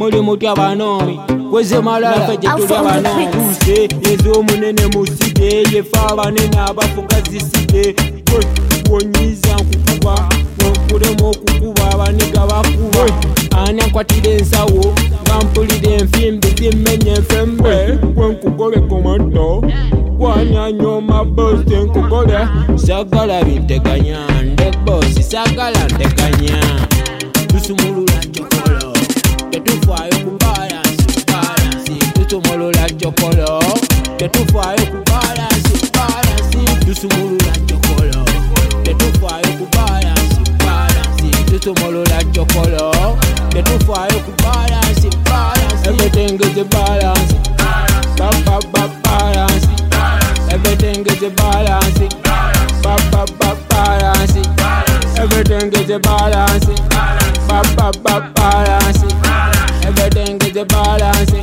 muri mutya banomi kweze malala fe jetulya banomi tuse yezo munene muside yefa abanene abafuka ziside wonyiza nkukuba wokulemo okukuba abaniga bakuba ani nkwatire ensawo ngampulire enfimbi zimmenye enfembe wenkugole komanto wanyanyoma bosi nkugole sagala binteganya ndebosi sagala nteganya tusumulula jokolo tetufaayo ku balansi tusumulula jokolo tetufaayo ku balansi tusumulula jokolo tetufaayo ku balansi tusumulula jokolo tetufaayo ku balansi everything is a balance balance everything is a balance balance everything is a balance balance everything is a balance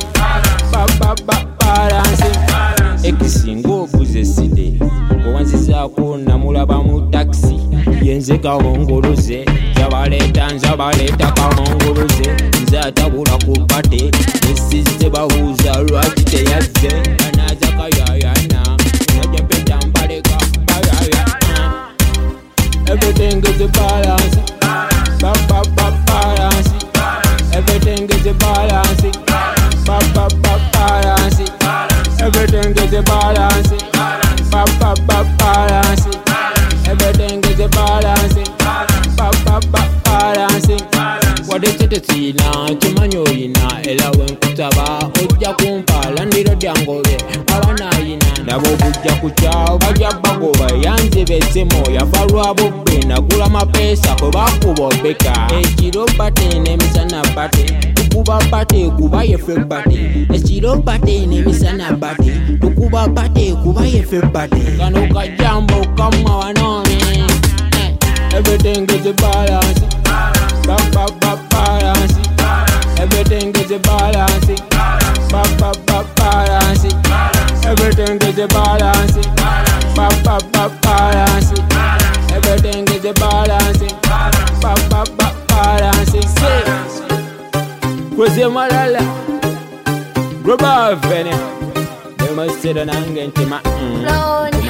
balance ekisingo kuzeside kuwanzizaako namulaba mu taxi yenze kawongoloze nzabaleta kawongoloze nze atabula ku pate esizze babuuza lwaki teyazze anaza kayayana najapeta mbaleka bayayana everything is a balance balance everything is a balance balance everything is a balance balance everything is a balance balance wadekitetina kimanyoyina era wenkutaba ojja kumpala ndiro dyangobe abanayina nabo bujja kukyawo bajja bagoba yanzibesemo yafa lwabobbe nagula mapeesa kwe bakuba obeka ekiro bate n'emisana bate tukuba bate kuba yefe bate ekiro bate n'emisana bate tukuba bate kuba yefe bate kano kajambo kamma wanomi everything is a balance balance everything is a balance balance everything is a balance balance everything is a balance balance kweze malala global vene they must say the nangentima